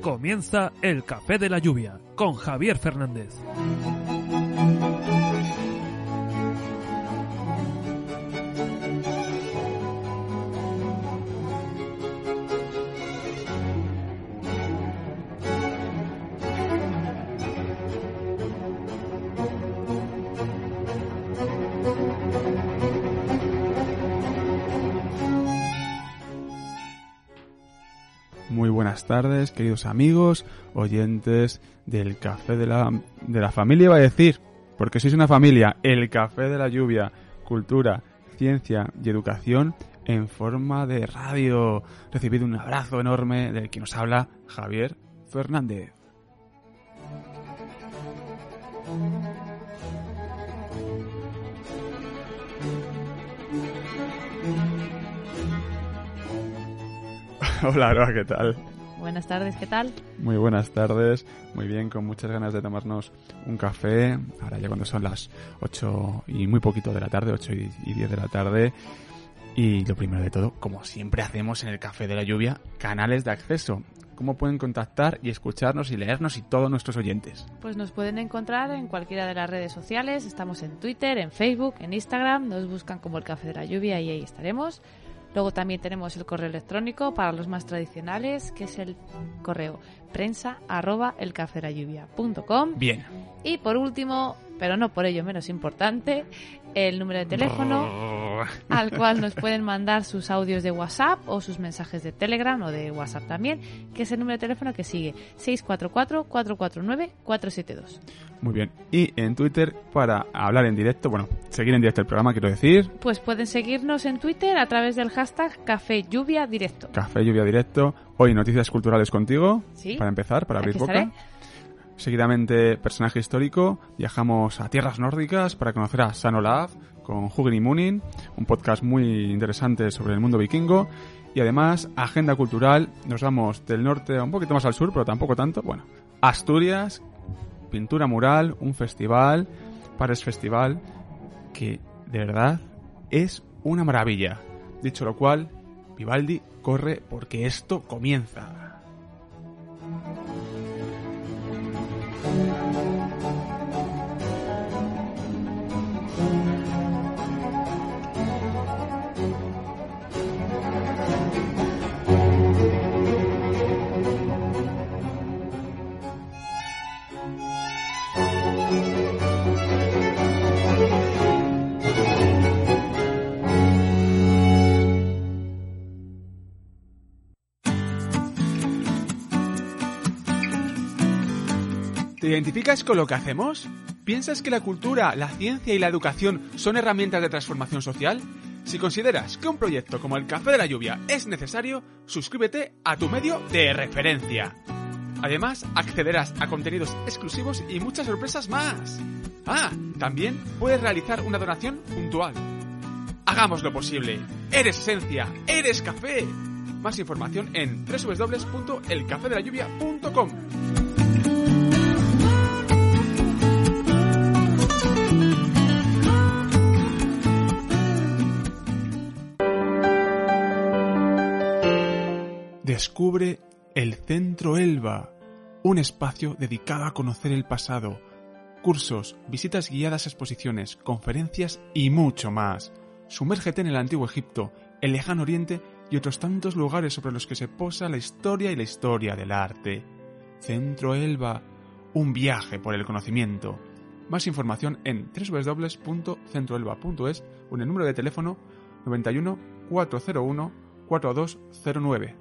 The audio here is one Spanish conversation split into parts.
Comienza el Café de la Lluvia con Javier Fernández. Muy buenas tardes, queridos amigos, oyentes del Café de la Familia, iba a decir, porque sois una familia, el Café de la Lluvia, cultura, ciencia y educación en forma de radio. Recibid un abrazo enorme del que nos habla Javier Fernández. Hola, Aroa, ¿qué tal? Buenas tardes, ¿qué tal? Muy buenas tardes, muy bien, con muchas ganas de tomarnos un café, ahora ya cuando son las 8 y muy poquito de la tarde, 8 y 10 de la tarde. Y lo primero de todo, como siempre hacemos en el Café de la Lluvia, canales de acceso. ¿Cómo pueden contactar y escucharnos y leernos y todos nuestros oyentes? Pues nos pueden encontrar en cualquiera de las redes sociales, estamos en Twitter, en Facebook, en Instagram, nos buscan como el Café de la Lluvia y ahí estaremos. Luego también tenemos el correo electrónico para los más tradicionales, que es el correo prensa@elcafederayuvia.com. Bien. Y por último, pero no por ello menos importante, el número de teléfono al cual nos pueden mandar sus audios de WhatsApp o sus mensajes de Telegram o de WhatsApp también, que es el número de teléfono que sigue 644-449-472. Muy bien. Y en Twitter, para hablar en directo, bueno, seguir en directo el programa, quiero decir. Pues pueden seguirnos en Twitter a través del hashtag Café Lluvia Directo. Café Lluvia Directo. Hoy noticias culturales contigo, ¿Sí? Para empezar, para abrir Aquí boca. estaré. Seguidamente, personaje histórico. Viajamos a tierras nórdicas para conocer a San Olaf con Hugin y Munin, un podcast muy interesante sobre el mundo vikingo. Y además, agenda cultural. Nos vamos del norte un poquito más al sur, pero tampoco tanto. Bueno, Asturias, pintura mural, un festival, Pares Festival, que de verdad es una maravilla. Dicho lo cual, Vivaldi, corre porque esto comienza. ¿Te identificas con lo que hacemos? ¿Piensas que la cultura, la ciencia y la educación son herramientas de transformación social? Si consideras que un proyecto como el Café de la Lluvia es necesario, suscríbete a tu medio de referencia. Además, accederás a contenidos exclusivos y muchas sorpresas más. También puedes realizar una donación puntual. ¡Hagamos lo posible! ¡Eres esencia! ¡Eres café! Más información en www.elcafederayuvia.com. Descubre el Centro Elba, un espacio dedicado a conocer el pasado, cursos, visitas guiadas a exposiciones, conferencias y mucho más. Sumérgete en el Antiguo Egipto, el Lejano Oriente y otros tantos lugares sobre los que se posa la historia y la historia del arte. Centro Elba, un viaje por el conocimiento. Más información en www.centroelba.es o en el número de teléfono 91 401 4209.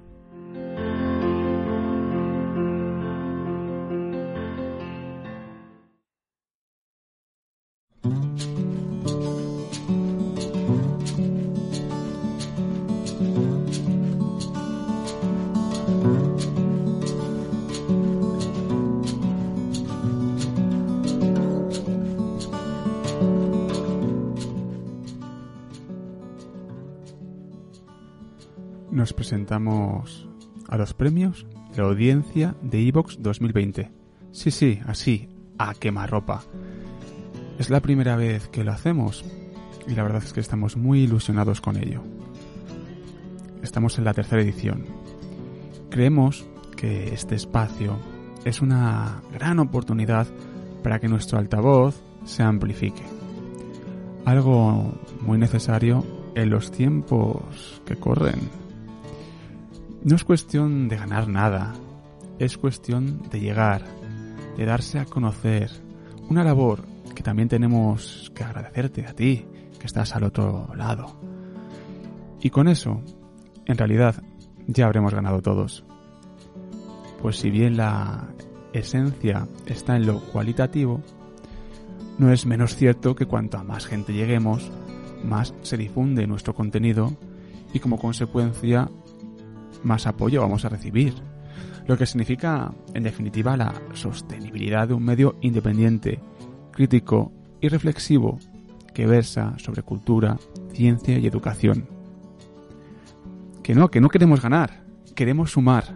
Nos presentamos a los premios de la audiencia de iVoox 2020. Sí, así, a quemarropa. Es la primera vez que lo hacemos y la verdad es que estamos muy ilusionados con ello. Estamos en la tercera edición. Creemos que este espacio es una gran oportunidad para que nuestro altavoz se amplifique. Algo muy necesario en los tiempos que corren. No es cuestión de ganar nada, es cuestión de llegar, de darse a conocer. Una labor que también tenemos que agradecerte a ti, que estás al otro lado. Y con eso, en realidad, ya habremos ganado todos. Pues si bien la esencia está en lo cualitativo, no es menos cierto que cuanto a más gente lleguemos, más se difunde nuestro contenido y como consecuencia más apoyo vamos a recibir. Lo que significa, en definitiva, la sostenibilidad de un medio independiente, crítico y reflexivo que versa sobre cultura, ciencia y educación. Que no queremos ganar, queremos sumar.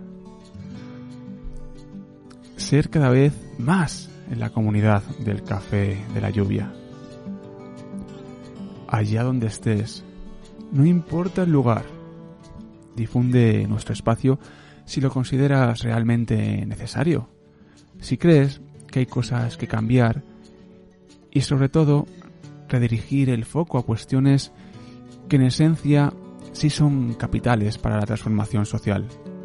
Ser cada vez más en la comunidad del Café de la Lluvia. Allá donde estés, no importa el lugar, difunde nuestro espacio si lo consideras realmente necesario, si crees que hay cosas que cambiar y sobre todo redirigir el foco a cuestiones que en esencia sí son capitales para la transformación social.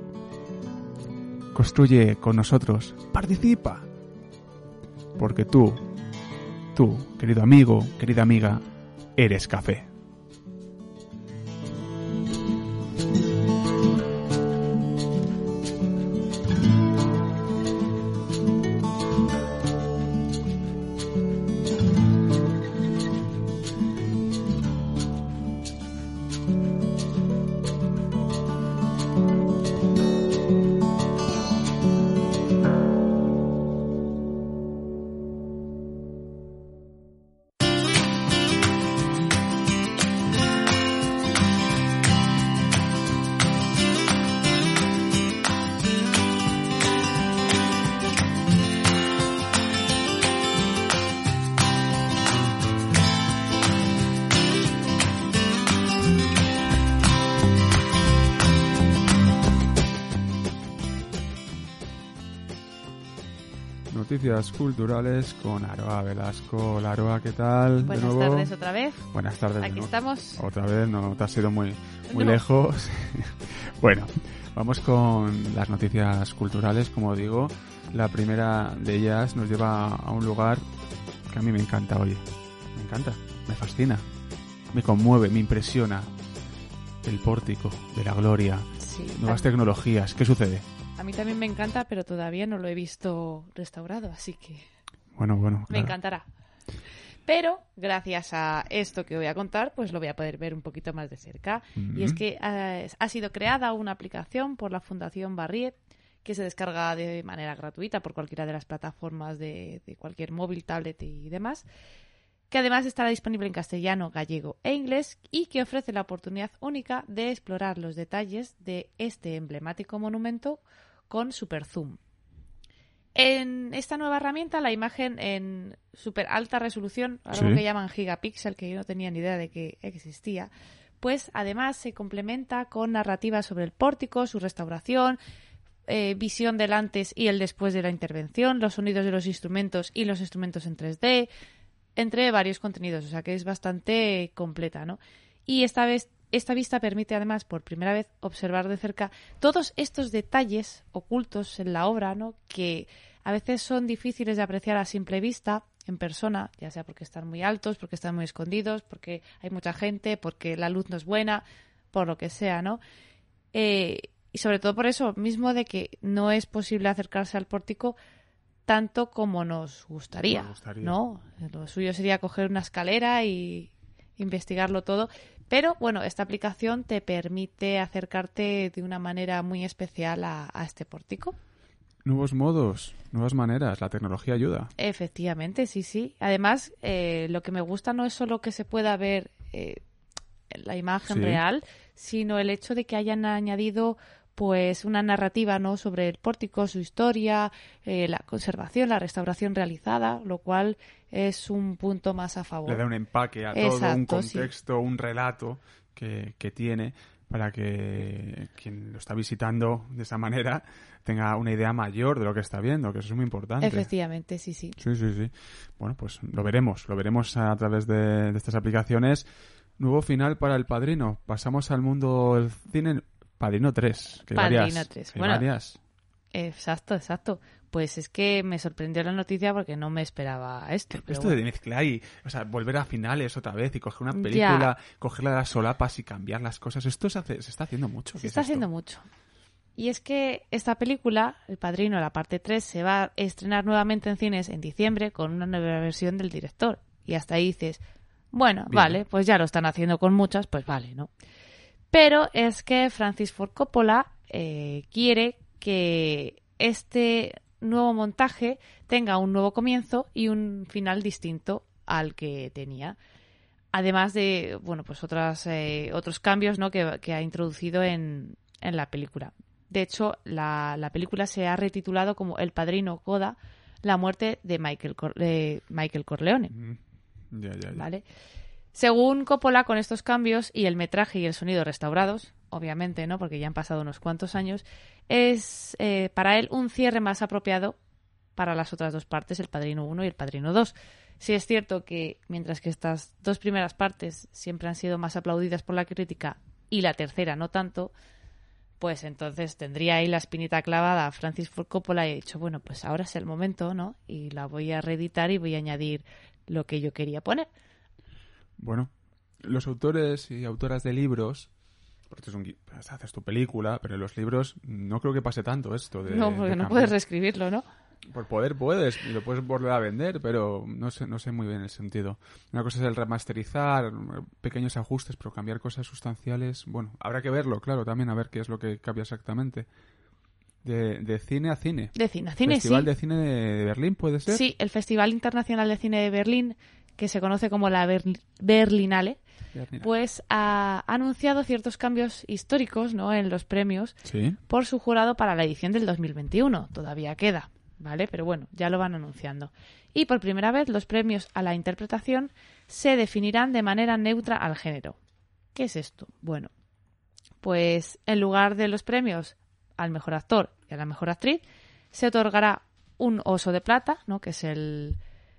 Construye con nosotros, participa, porque tú, querido amigo, querida amiga, eres café. Noticias culturales con Aroa Velasco. Hola, Aroa, ¿qué tal? Buenas tardes otra vez. Buenas tardes. Aquí estamos. Otra vez, no te has ido muy lejos. Bueno, vamos con las noticias culturales, como digo. La primera de ellas nos lleva a un lugar que a mí me encanta, oye. Me encanta, me fascina, me conmueve, me impresiona. El pórtico de la gloria. Sí, nuevas tecnologías. ¿Qué sucede? A mí también me encanta, pero todavía no lo he visto restaurado, así que bueno, me claro. encantará. Pero gracias a esto que voy a contar, pues lo voy a poder ver un poquito más de cerca. Y es que ha sido creada una aplicación por la Fundación Barriet que se descarga de manera gratuita por cualquiera de las plataformas de cualquier móvil, tablet y demás, que además estará disponible en castellano, gallego e inglés y que ofrece la oportunidad única de explorar los detalles de este emblemático monumento con super zoom. En esta nueva herramienta, la imagen en súper alta resolución, algo que llaman gigapíxel, que yo no tenía ni idea de que existía, pues además se complementa con narrativa sobre el pórtico, su restauración, visión del antes y el después de la intervención, los sonidos de los instrumentos y los instrumentos en 3D, entre varios contenidos, o sea que es bastante completa, ¿no? Y esta vista permite además por primera vez observar de cerca todos estos detalles ocultos en la obra, ¿no? Que a veces son difíciles de apreciar a simple vista en persona, ya sea porque están muy altos, porque están muy escondidos, porque hay mucha gente, porque la luz no es buena, por lo que sea, ¿no? Y sobre todo por eso mismo de que no es posible acercarse al pórtico tanto como nos gustaría, ¿no? Lo suyo sería coger una escalera y investigarlo todo. Pero, bueno, esta aplicación te permite acercarte de una manera muy especial a este pórtico. Nuevos modos, nuevas maneras, la tecnología ayuda. Efectivamente, sí. Además, lo que me gusta no es solo que se pueda ver la imagen real, sino el hecho de que hayan añadido pues una narrativa, ¿no?, sobre el pórtico, su historia, la conservación, la restauración realizada, lo cual es un punto más a favor. Le da un empaque a todo, un contexto, un relato que tiene para que quien lo está visitando de esa manera tenga una idea mayor de lo que está viendo, que eso es muy importante. Efectivamente, sí. Sí. Bueno, pues lo veremos a través de estas aplicaciones. Nuevo final para El Padrino. Pasamos al mundo del cine. Padrino 3. Que Padrino varias, 3. que Bueno, varias. Exacto. Pues es que me sorprendió la noticia porque no me esperaba esto. Pero Esto de mezclar y, o sea, volver a finales otra vez y coger una película, cogerla de las solapas y cambiar las cosas. Esto se está haciendo mucho. Se está haciendo mucho. Y es que esta película, El Padrino, la parte 3, se va a estrenar nuevamente en cines en diciembre con una nueva versión del director. Y hasta ahí dices, bueno, bien, vale, pues ya lo están haciendo con muchas, pues vale, ¿no? Pero es que Francis Ford Coppola quiere que este nuevo montaje tenga un nuevo comienzo y un final distinto al que tenía. Además de, bueno, pues otros cambios, ¿no? que ha introducido en la película. De hecho, la película se ha retitulado como El Padrino Coda, la muerte de Michael Corleone. Ya. ¿Vale? Según Coppola, con estos cambios y el metraje y el sonido restaurados, obviamente, ¿no? Porque ya han pasado unos cuantos años, es para él un cierre más apropiado para las otras dos partes, El Padrino 1 y El Padrino 2. Sí es cierto que mientras que estas dos primeras partes siempre han sido más aplaudidas por la crítica y la tercera no tanto, pues entonces tendría ahí la espinita clavada a Francis Ford Coppola y he dicho, bueno, pues ahora es el momento, ¿no? Y la voy a reeditar y voy a añadir lo que yo quería poner. Bueno, los autores y autoras de libros, porque haces tu película, pero en los libros no creo que pase tanto esto. No, porque no puedes reescribirlo, ¿no? Por poder puedes, y lo puedes volver a vender, pero no sé muy bien el sentido. Una cosa es el remasterizar, pequeños ajustes, pero cambiar cosas sustanciales, bueno, habrá que verlo, claro, también a ver qué es lo que cambia exactamente. De cine a cine. De cine a cine, Festival sí. de Cine de Berlín, ¿puede ser? Sí, el Festival Internacional de Cine de Berlín, que se conoce como la Berlinale, pues ha anunciado ciertos cambios históricos, ¿no? En los premios, ¿Sí? Por su jurado para la edición del 2021. Todavía queda, ¿vale? Pero bueno, ya lo van anunciando. Y por primera vez los premios a la interpretación se definirán de manera neutra al género. ¿Qué es esto? Bueno, pues en lugar de los premios al mejor actor y a la mejor actriz, se otorgará un Oso de Plata, ¿no? Que es el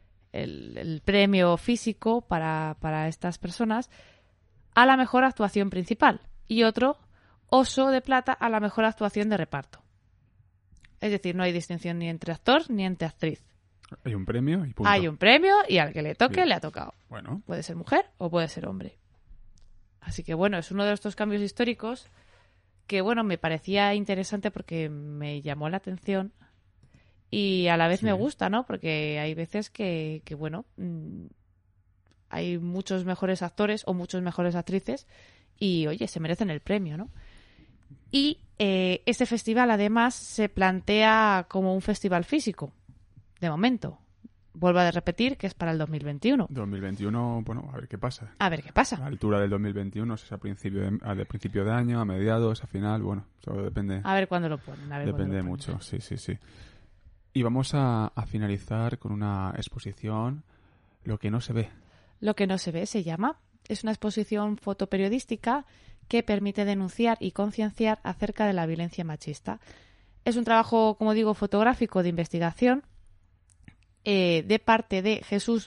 premio físico para estas personas, a la mejor actuación principal, y otro Oso de Plata a la mejor actuación de reparto. Es decir, no hay distinción ni entre actor ni entre actriz. Hay un premio y punto. Hay un premio y al que le toque, bien, le ha tocado. Bueno. Puede ser mujer o puede ser hombre. Así que bueno, es uno de estos cambios históricos que bueno, me parecía interesante porque me llamó la atención y a la vez sí. Me gusta, ¿no? Porque hay veces que bueno, hay muchos mejores actores o muchos mejores actrices y oye, se merecen el premio, ¿no? Y este festival además se plantea como un festival físico, de momento. Vuelvo a repetir que es para el 2021. 2021, bueno, a ver qué pasa. A ver qué pasa. A la altura del 2021, si es a principio de año, a mediados, a final, bueno, todo depende. A ver cuándo lo ponen. Depende mucho, sí. Y vamos a finalizar con una exposición, Lo que no se ve. Lo que no se ve se llama. Es una exposición fotoperiodística que permite denunciar y concienciar acerca de la violencia machista. Es un trabajo, como digo, fotográfico de investigación de parte de Jesús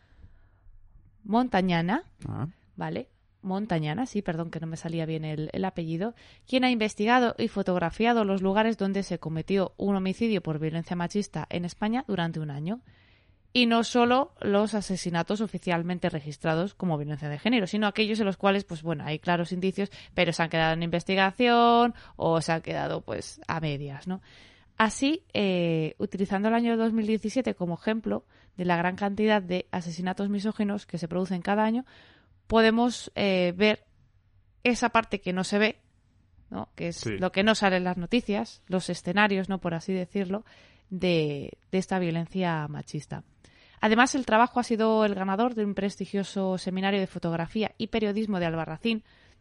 Montañana, ¿vale? Montañana, sí, perdón, que no me salía bien el apellido, quien ha investigado y fotografiado los lugares donde se cometió un homicidio por violencia machista en España durante un año. Y no solo los asesinatos oficialmente registrados como violencia de género, sino aquellos en los cuales, pues bueno, hay claros indicios, pero se han quedado en investigación o se han quedado, pues, a medias, ¿no? Así, utilizando el año 2017 como ejemplo de la gran cantidad de asesinatos misóginos que se producen cada año, podemos ver esa parte que no se ve, ¿no? Que es lo que no sale en las noticias, los escenarios, ¿no? Por así decirlo, de esta violencia machista. Además, el trabajo ha sido el ganador de un prestigioso seminario de fotografía y periodismo de Albarracín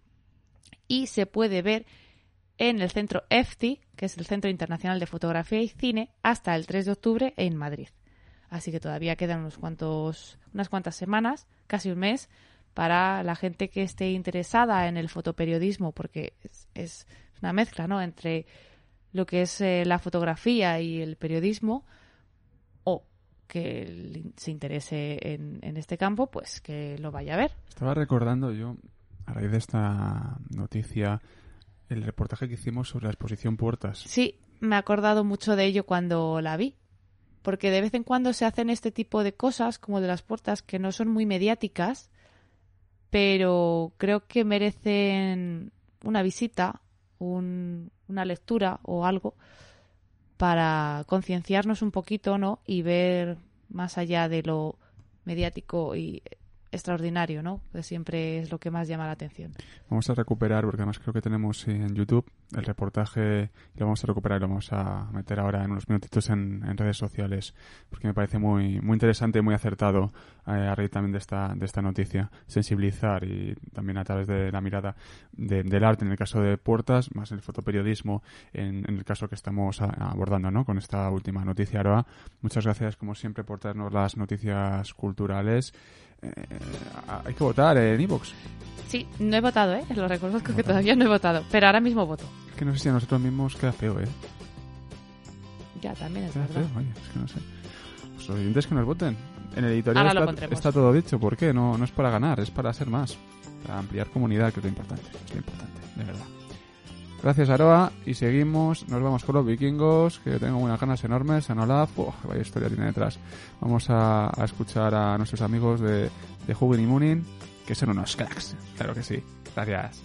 y se puede ver en el centro EFCI, que es el Centro Internacional de Fotografía y Cine, hasta el 3 de octubre en Madrid. Así que todavía quedan unas cuantas semanas, casi un mes, para la gente que esté interesada en el fotoperiodismo, porque es una mezcla, ¿no?, entre lo que es la fotografía y el periodismo, o que se interese en este campo, pues que lo vaya a ver. Estaba recordando yo, a raíz de esta noticia, el reportaje que hicimos sobre la exposición Puertas. Sí, me he acordado mucho de ello cuando la vi, porque de vez en cuando se hacen este tipo de cosas, como de las Puertas, que no son muy mediáticas, pero creo que merecen una visita, una lectura o algo, para concienciarnos un poquito, ¿no?, y ver más allá de lo mediático y extraordinario, ¿no?, que siempre es lo que más llama la atención. Vamos a recuperar, porque además creo que tenemos en YouTube el reportaje, y lo vamos a recuperar y lo vamos a meter ahora en unos minutitos en redes sociales, porque me parece muy muy interesante y muy acertado a raíz también de esta noticia, sensibilizar, y también a través de la mirada del arte en el caso de Puertas, más el fotoperiodismo en el caso que estamos abordando, ¿no?, con esta última noticia. Aroa, muchas gracias como siempre por traernos las noticias culturales. Hay que votar en iVoox. Sí, no he votado, lo reconozco que todavía no he votado, pero ahora mismo voto. Es que no sé si a nosotros mismos queda feo, Ya, también es queda verdad. feo, oye, es que no sé. Pues los oyentes que nos voten. En el editorial Ahora lo está todo dicho. ¿Por qué? No es para ganar, es para ser más. Para ampliar comunidad, que es lo importante. Es lo importante, de verdad. Gracias, Aroa. Y seguimos. Nos vamos con los vikingos, que tengo unas ganas enormes. San Olaf, vaya historia tiene detrás. Vamos a escuchar a nuestros amigos de Hugin y Munin, que son unos cracks. Claro que sí. Gracias.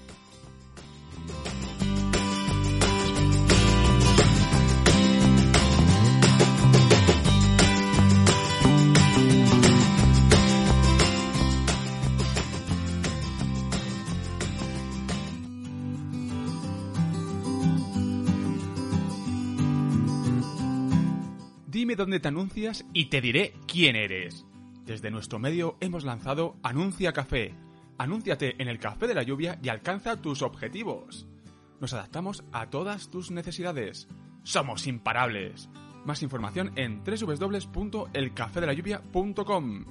Dime dónde te anuncias y te diré quién eres. Desde nuestro medio hemos lanzado Anuncia Café. Anúnciate en el Café de la Lluvia y alcanza tus objetivos. Nos adaptamos a todas tus necesidades. Somos imparables. Más información en www.elcafedelayuvia.com.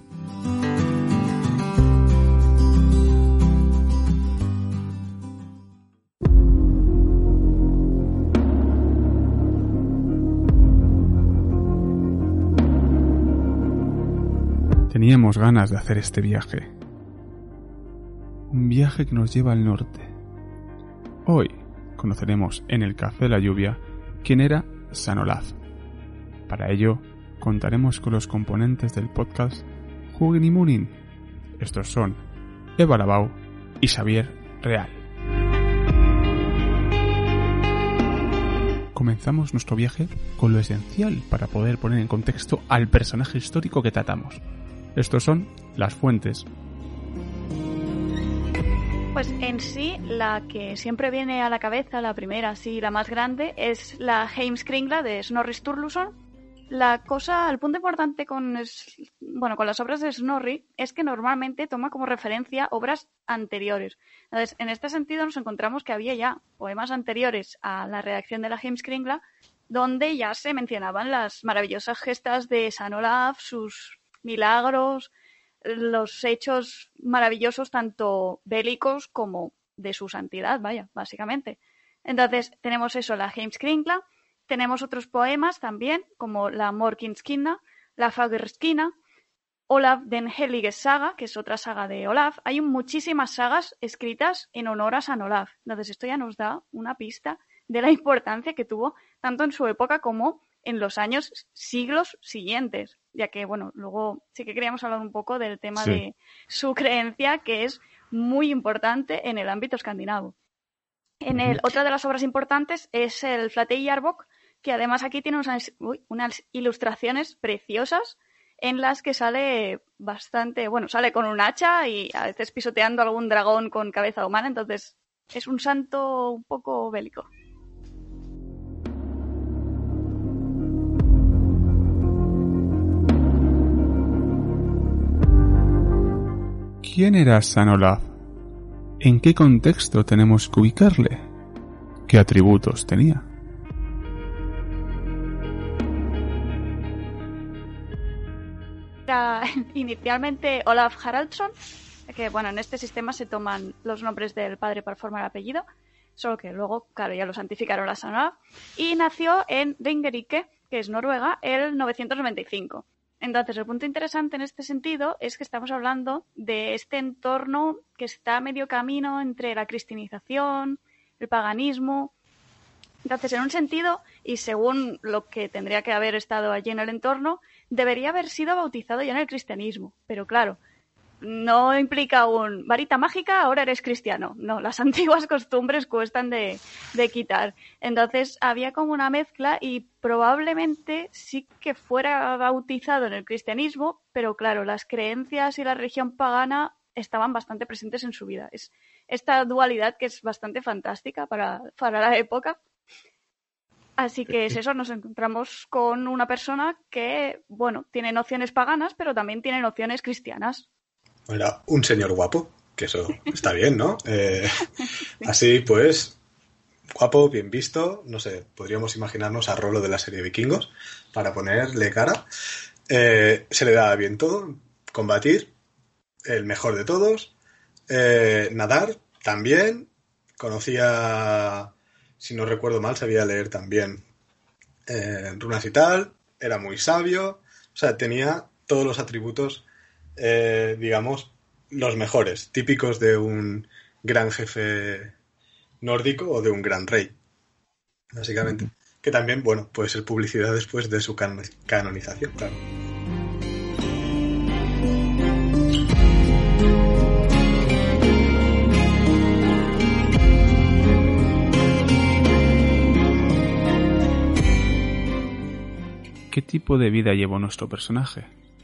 Teníamos ganas de hacer este viaje. Un viaje que nos lleva al norte. Hoy conoceremos en el Café de la Lluvia quién era San Olaf. Para ello, contaremos con los componentes del podcast Hugin y Munin. Estos son Eva Labau y Xavier Real. Comenzamos nuestro viaje con lo esencial para poder poner en contexto al personaje histórico que tratamos. Estos son las fuentes. Pues en sí, la que siempre viene a la cabeza, la primera, sí, la más grande, es la Heimskringla de Snorri Sturluson. El punto importante con las obras de Snorri es que normalmente toma como referencia obras anteriores. Entonces, en este sentido nos encontramos que había ya poemas anteriores a la redacción de la Heimskringla, donde ya se mencionaban las maravillosas gestas de San Olaf, sus milagros, los hechos maravillosos tanto bélicos como de su santidad, básicamente. Entonces tenemos eso, la Heimskringla, tenemos otros poemas también, como la Morkinskinna, la Fagerskina, Olaf den Heliges Saga, que es otra saga de Olaf. Hay muchísimas sagas escritas en honor a San Olaf. Entonces esto ya nos da una pista de la importancia que tuvo tanto en su época como en los siglos siguientes, ya que, luego sí que queríamos hablar un poco del tema de su creencia, que es muy importante en el ámbito escandinavo. Otra de las obras importantes es el Flateyjarbók, que además aquí tiene unas ilustraciones preciosas en las que sale sale con un hacha y a veces pisoteando algún dragón con cabeza humana, entonces es un santo un poco bélico. ¿Quién era San Olaf? ¿En qué contexto tenemos que ubicarle? ¿Qué atributos tenía? Era inicialmente Olaf Haraldsson, que bueno, en este sistema se toman los nombres del padre para formar apellido, solo que luego, claro, ya lo santificaron la Sanolaf, y nació en Ringerike, que es Noruega, el 995. Entonces, el punto interesante en este sentido es que estamos hablando de este entorno que está a medio camino entre la cristianización, el paganismo. Entonces, en un sentido, y según lo que tendría que haber estado allí en el entorno, debería haber sido bautizado ya en el cristianismo. Pero claro, no implica un varita mágica, ahora eres cristiano. No, las antiguas costumbres cuestan de quitar. Entonces había como una mezcla y probablemente sí que fuera bautizado en el cristianismo, pero claro, las creencias y la religión pagana estaban bastante presentes en su vida. Es esta dualidad que es bastante fantástica para la época. Así que es eso, nos encontramos con una persona que, bueno, tiene nociones paganas, pero también tiene nociones cristianas. Era un señor guapo, que eso está bien, ¿no? Así pues, guapo, bien visto, no sé, podríamos imaginarnos a Rolo de la serie Vikingos para ponerle cara. Se le daba bien todo, combatir, el mejor de todos, nadar también, conocía, si no recuerdo mal, sabía leer también runas y tal, era muy sabio, o sea, tenía todos los atributos digamos, los mejores, típicos de un gran jefe nórdico o de un gran rey, básicamente. Que también, bueno, puede ser publicidad después de su canonización, claro. ¿Qué tipo de vida llevó nuestro personaje?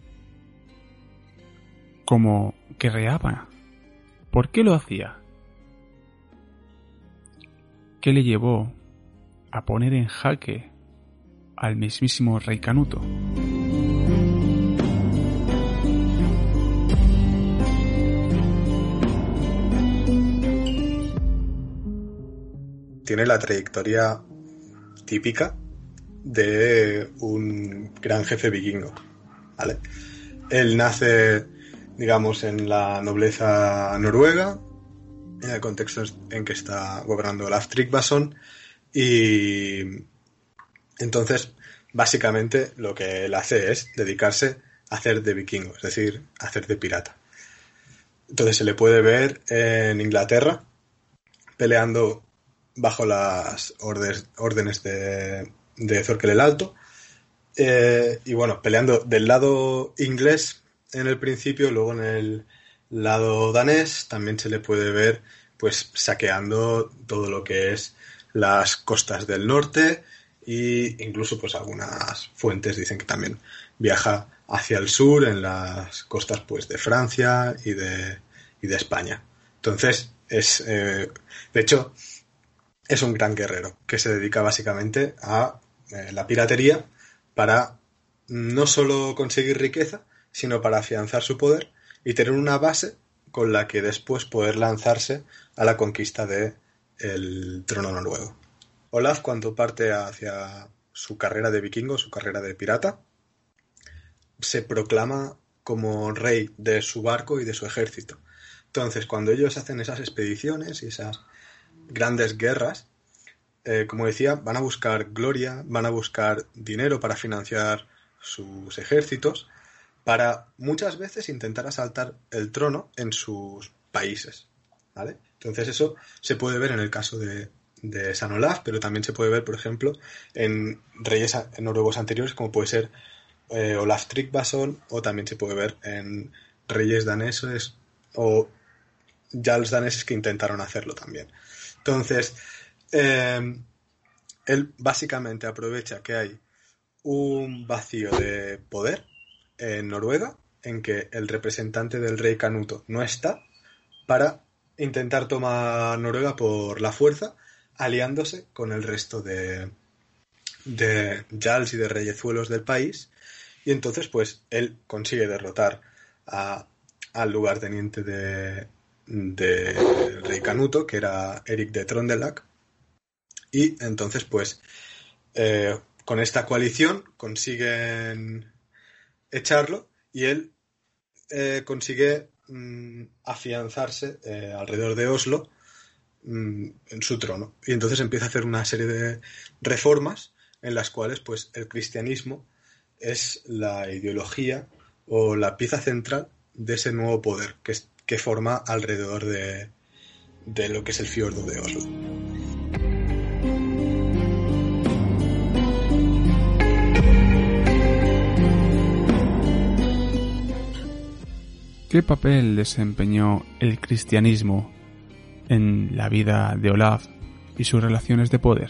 ¿Cómo guerreaba? ¿Por qué lo hacía? ¿Qué le llevó a poner en jaque al mismísimo rey Canuto? Tiene la trayectoria típica de un gran jefe vikingo, ¿vale? Él nace, digamos, en la nobleza noruega, en el contexto en que está gobernando Olaf Tryggvason, y entonces básicamente lo que él hace es dedicarse a hacer de vikingo, es decir, a hacer de pirata. Entonces se le puede ver en Inglaterra peleando bajo las órdenes de Thorkel el Alto, y bueno, peleando del lado inglés en el principio, luego en el lado danés también se le puede ver pues saqueando todo lo que es las costas del norte, e incluso pues algunas fuentes dicen que también viaja hacia el sur en las costas pues de Francia y de España. Entonces de hecho es un gran guerrero que se dedica básicamente a la piratería para no solo conseguir riqueza, sino para afianzar su poder y tener una base con la que después poder lanzarse a la conquista del trono noruego. Olaf, cuando parte hacia su carrera de vikingo, su carrera de pirata, se proclama como rey de su barco y de su ejército. Entonces, cuando ellos hacen esas expediciones y esas grandes guerras, como decía, van a buscar gloria, van a buscar dinero para financiar sus ejércitos, para muchas veces intentar asaltar el trono en sus países, ¿vale? Entonces eso se puede ver en el caso de San Olaf, pero también se puede ver, por ejemplo, en reyes noruegos anteriores, como puede ser Olaf Tryggvason, o también se puede ver en reyes daneses o jarls daneses que intentaron hacerlo también. Entonces, él básicamente aprovecha que hay un vacío de poder en Noruega, en que el representante del rey Canuto no está, para intentar tomar Noruega por la fuerza, aliándose con el resto de jarls y de reyezuelos del país, y entonces pues él consigue derrotar al lugarteniente del rey Canuto, que era Eric de Trondelag, y entonces pues con esta coalición consiguen echarlo, y él consigue afianzarse alrededor de Oslo en su trono. Y entonces empieza a hacer una serie de reformas en las cuales pues el cristianismo es la ideología o la pieza central de ese nuevo poder que forma alrededor de lo que es el fiordo de Oslo. ¿Qué papel desempeñó el cristianismo en la vida de Olaf y sus relaciones de poder?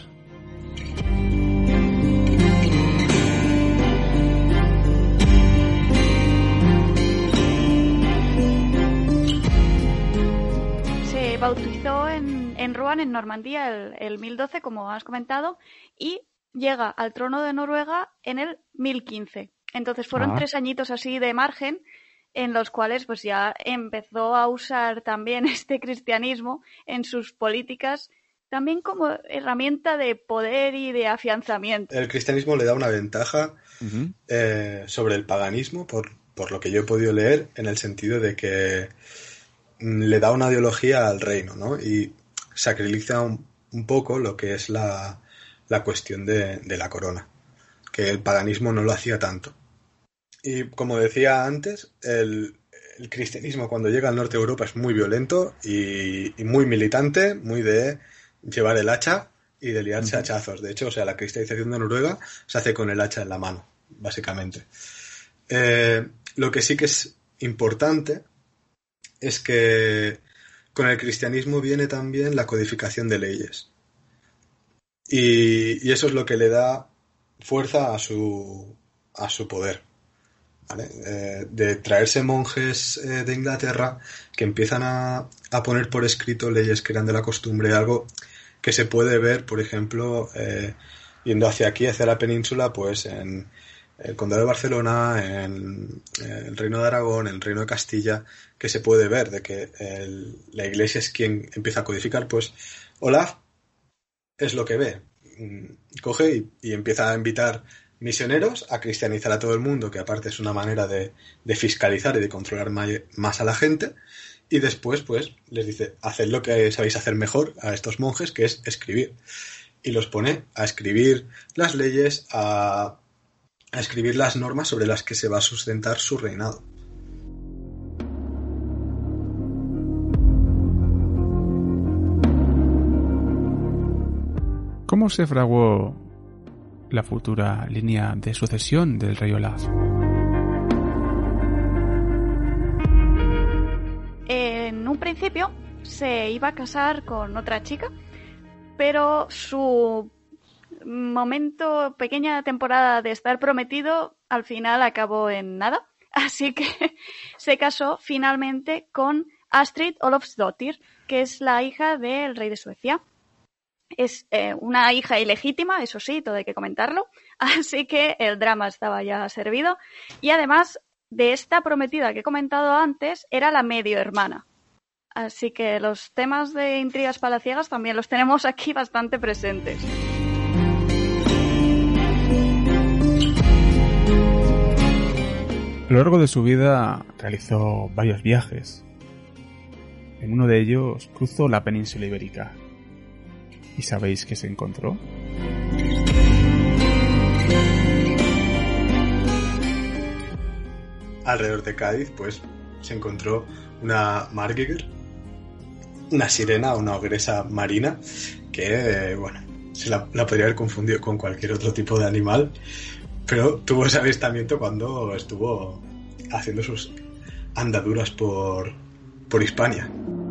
Se bautizó en Rouen, en Normandía, el 1012, como has comentado, y llega al trono de Noruega en el 1015. Entonces fueron 3 añitos así de margen, en los cuales pues ya empezó a usar también este cristianismo en sus políticas, también como herramienta de poder y de afianzamiento. El cristianismo le da una ventaja sobre el paganismo, por lo que yo he podido leer, en el sentido de que le da una ideología al reino, ¿no? Y sacriliza un poco lo que es la cuestión de la corona, que el paganismo no lo hacía tanto. Y como decía antes, el cristianismo cuando llega al norte de Europa es muy violento y muy militante, muy de llevar el hacha y de liarse a hachazos. De hecho, o sea, la cristianización de Noruega se hace con el hacha en la mano, básicamente. Lo que sí que es importante es que con el cristianismo viene también la codificación de leyes. Y eso es lo que le da fuerza a su poder. ¿Vale? De traerse monjes de Inglaterra que empiezan a poner por escrito leyes que eran de la costumbre, algo que se puede ver, por ejemplo, yendo hacia aquí, hacia la península, pues en el Condado de Barcelona, en el Reino de Aragón, en el Reino de Castilla, que se puede ver de que la Iglesia es quien empieza a codificar. Pues Olaf es lo que ve, coge y empieza a invitar misioneros a cristianizar a todo el mundo, que aparte es una manera de fiscalizar y de controlar más a la gente, y después pues les dice, haced lo que sabéis hacer mejor a estos monjes, que es escribir, y los pone a escribir las leyes, a escribir las normas sobre las que se va a sustentar su reinado. ¿Cómo se fraguó la futura línea de sucesión del rey Olaf? En un principio se iba a casar con otra chica, pero su pequeña temporada de estar prometido, al final acabó en nada. Así que se casó finalmente con Astrid Olofsdottir, que es la hija del rey de Suecia. Es una hija ilegítima, eso sí, todo hay que comentarlo, así que el drama estaba ya servido. Y además de esta prometida que he comentado antes, era la medio hermana. Así que los temas de intrigas palaciegas también los tenemos aquí bastante presentes. A lo largo de su vida realizó varios viajes. En uno de ellos cruzó la península ibérica. ¿Y sabéis qué se encontró? Alrededor de Cádiz, pues, se encontró una Margigr, una sirena, una ogresa marina, que, bueno, se la podría haber confundido con cualquier otro tipo de animal, pero tuvo ese avistamiento cuando estuvo haciendo sus andaduras por Hispania.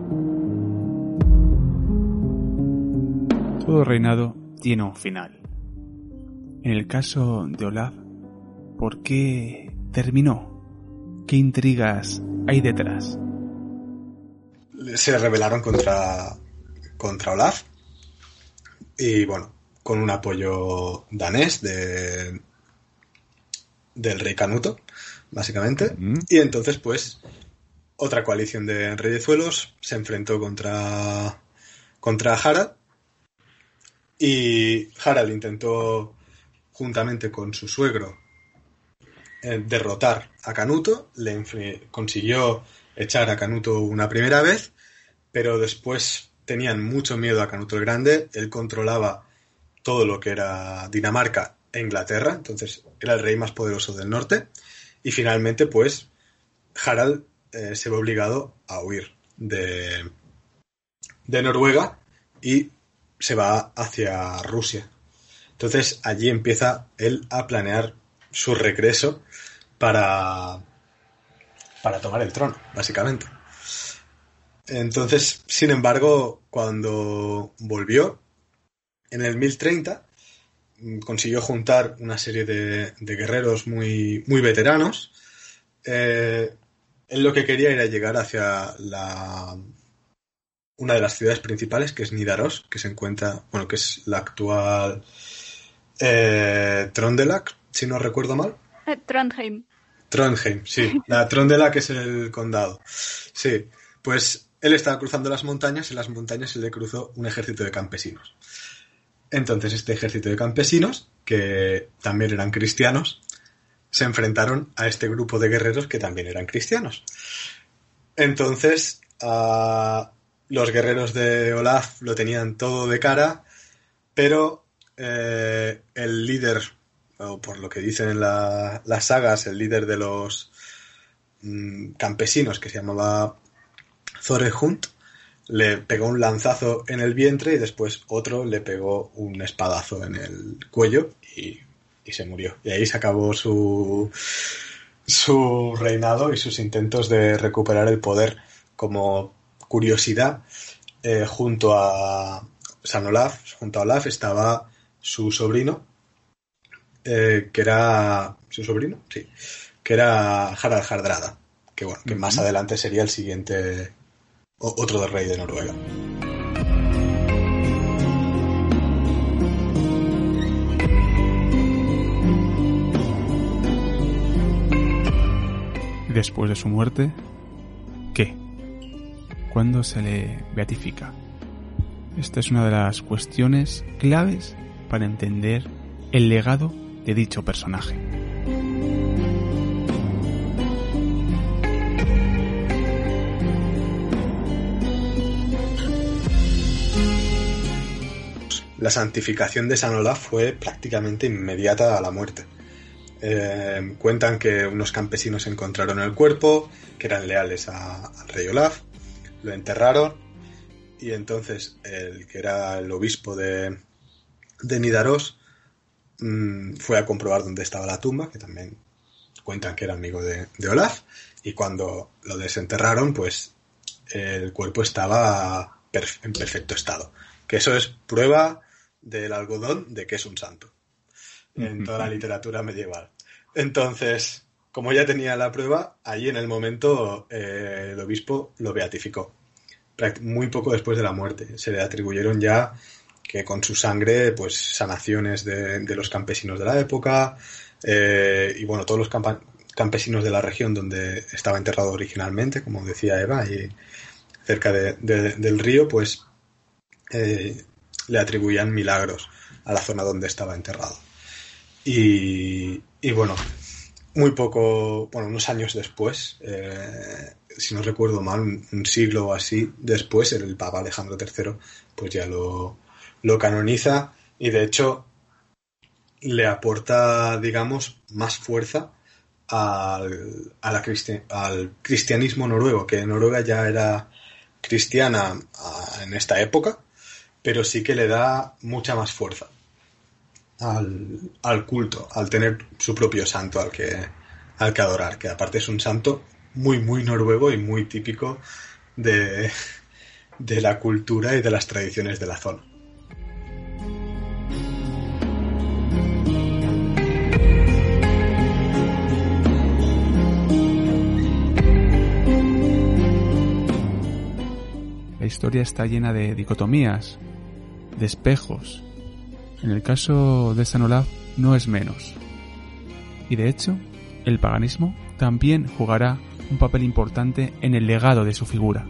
Todo reinado tiene un final. En el caso de Olaf, ¿por qué terminó? ¿Qué intrigas hay detrás? Se rebelaron contra Olaf y, bueno, con un apoyo danés del rey Canuto, básicamente. Y entonces, pues, otra coalición de reyezuelos se enfrentó contra Harald. Y Harald intentó, juntamente con su suegro, derrotar a Canuto, consiguió echar a Canuto una primera vez, pero después tenían mucho miedo a Canuto el Grande. Él controlaba todo lo que era Dinamarca e Inglaterra, entonces era el rey más poderoso del norte, y finalmente pues Harald se ve obligado a huir de Noruega y se va hacia Rusia. Entonces allí empieza él a planear su regreso para tomar el trono, básicamente. Entonces, sin embargo, cuando volvió, en el 1030, consiguió juntar una serie de guerreros muy, muy veteranos. Él lo que quería era llegar hacia una de las ciudades principales, que es Nidaros, que se encuentra, bueno, que es la actual Trondelag, si no recuerdo mal. Trondheim, sí. La Trondelag es el condado. Sí, pues él estaba cruzando las montañas y en las montañas se le cruzó un ejército de campesinos. Entonces este ejército de campesinos, que también eran cristianos, se enfrentaron a este grupo de guerreros que también eran cristianos. Entonces los guerreros de Olaf lo tenían todo de cara, pero el líder, o por lo que dicen en las sagas, el líder de los campesinos, que se llamaba Thorehund, le pegó un lanzazo en el vientre y después otro le pegó un espadazo en el cuello y se murió. Y ahí se acabó su reinado y sus intentos de recuperar el poder. Como curiosidad, junto a Olaf estaba su sobrino, que era Harald Hardrada, que bueno, que más adelante sería el siguiente, otro rey de Noruega. Después de su muerte, ¿qué? ¿Cuándo se le beatifica? Esta es una de las cuestiones claves para entender el legado de dicho personaje. La santificación de San Olaf fue prácticamente inmediata a la muerte. Cuentan que unos campesinos encontraron el cuerpo, que eran leales al rey Olaf, lo enterraron y entonces el que era el obispo de Nidaros fue a comprobar dónde estaba la tumba, que también cuentan que era amigo de Olaf, y cuando lo desenterraron, pues el cuerpo estaba en perfecto estado. Que eso es prueba del algodón de que es un santo en toda la literatura medieval. Entonces, como ya tenía la prueba, allí en el momento el obispo lo beatificó. Muy poco después de la muerte. Se le atribuyeron ya que con su sangre, pues sanaciones de los campesinos de la época, y bueno, todos los campesinos de la región donde estaba enterrado originalmente, como decía Eva, y cerca del río, pues le atribuían milagros a la zona donde estaba enterrado. Y bueno, muy poco, bueno, unos años después, si no recuerdo mal, un siglo o así después, el Papa Alejandro III pues ya lo canoniza, y de hecho le aporta, digamos, más fuerza al cristianismo noruego, que Noruega ya era cristiana en esta época, pero sí que le da mucha más fuerza al culto, al tener su propio santo al que adorar, que aparte es un santo muy, muy noruego y muy típico de la cultura y de las tradiciones de la zona. La historia está llena de dicotomías, de espejos. En el caso de San Olaf no es menos. Y de hecho, el paganismo también jugará un papel importante en el legado de su figura.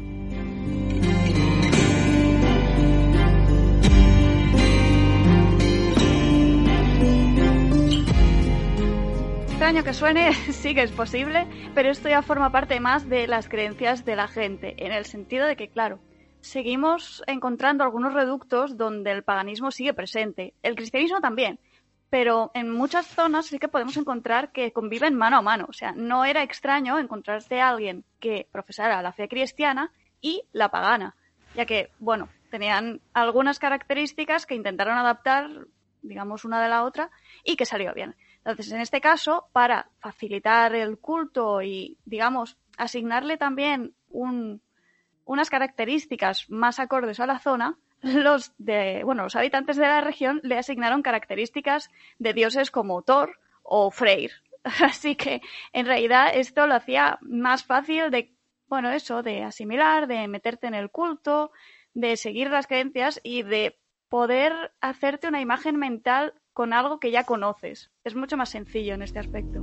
extraño que suene, sí que es posible, pero esto ya forma parte más de las creencias de la gente, en el sentido de que, claro, seguimos encontrando algunos reductos donde el paganismo sigue presente, el cristianismo también, pero en muchas zonas sí que podemos encontrar que conviven mano a mano. O sea, no era extraño encontrarse a alguien que profesara la fe cristiana y la pagana, ya que, bueno, tenían algunas características que intentaron adaptar, digamos, una de la otra y que salió bien. Entonces, en este caso, para facilitar el culto y, digamos, asignarle también unas características más acordes a la zona, los habitantes de la región le asignaron características de dioses como Thor o Freyr. Así que, en realidad, esto lo hacía más fácil de asimilar, de meterte en el culto, de seguir las creencias y de poder hacerte una imagen mental con algo que ya conoces. Es mucho más sencillo en este aspecto.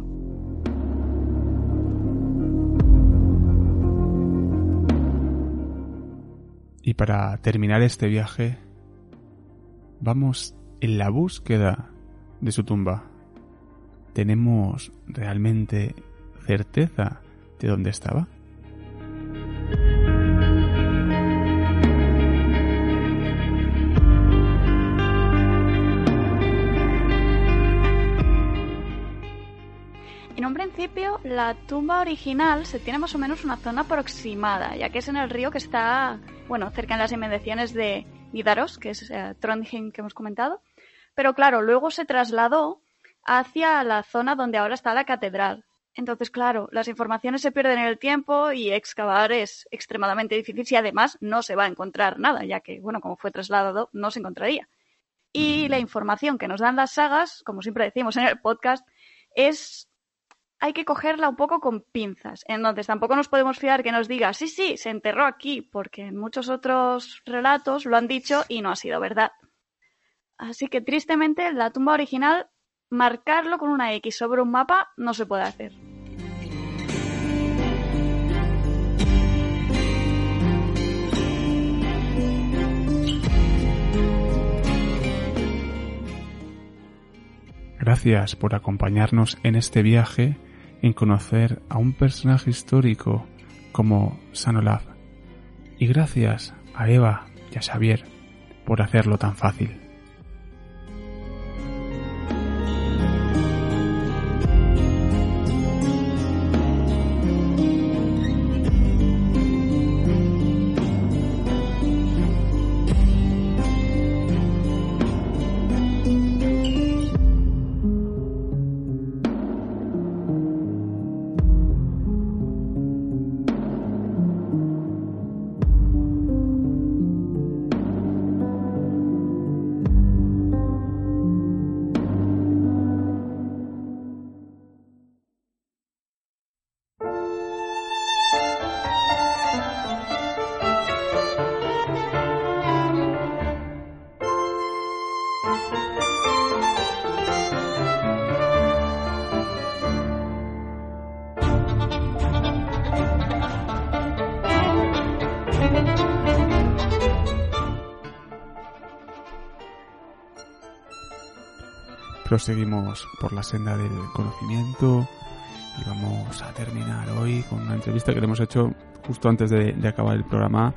Y para terminar este viaje, vamos en la búsqueda de su tumba. ¿Tenemos realmente certeza de dónde estaba? En un principio, la tumba original se tiene más o menos una zona aproximada, ya que es en el río que está, cerca en las inmediaciones de Nidaros, que es Trondheim que hemos comentado. Pero claro, luego se trasladó hacia la zona donde ahora está la catedral. Entonces, claro, las informaciones se pierden en el tiempo y excavar es extremadamente difícil y además no se va a encontrar nada, ya que, como fue trasladado, no se encontraría. Y la información que nos dan las sagas, como siempre decimos en el podcast, hay que cogerla un poco con pinzas. Entonces tampoco nos podemos fiar que nos diga sí, se enterró aquí, porque en muchos otros relatos lo han dicho y no ha sido verdad. Así que tristemente la tumba original, marcarlo con una X sobre un mapa no se puede hacer. Gracias por acompañarnos en este viaje en conocer a un personaje histórico como San Olaf. Y gracias a Eva y a Xavier por hacerlo tan fácil. Proseguimos por la senda del conocimiento y vamos a terminar hoy con una entrevista que le hemos hecho justo antes de acabar el programa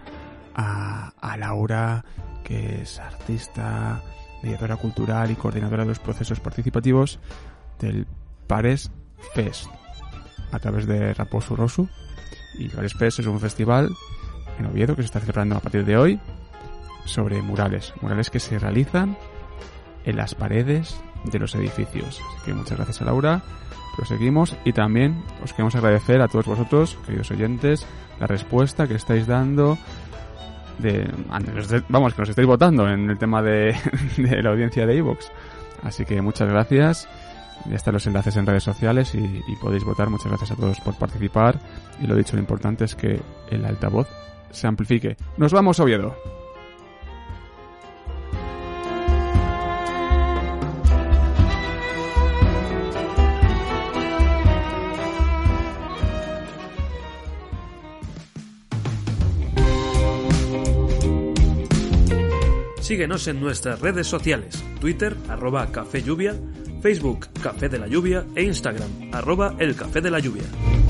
a Laura, que es artista, mediadora cultural y coordinadora de los procesos participativos del Pares Fest a través de Raposo Rosu. Y Pares Fest es un festival en Oviedo que se está celebrando a partir de hoy sobre murales que se realizan en las paredes de los edificios. Así que muchas gracias a Laura. Proseguimos y también os queremos agradecer a todos vosotros, queridos oyentes, la respuesta que estáis dando que nos estáis votando en el tema de la audiencia de iVoox. Así que muchas gracias. Ya están los enlaces en redes sociales y podéis votar. Muchas gracias a todos por participar. Y lo dicho, lo importante es que el altavoz se amplifique. ¡Nos vamos a Oviedo! Síguenos en nuestras redes sociales, Twitter, @cafeyuvia, Facebook Café de la Lluvia e Instagram @El Café de la Lluvia.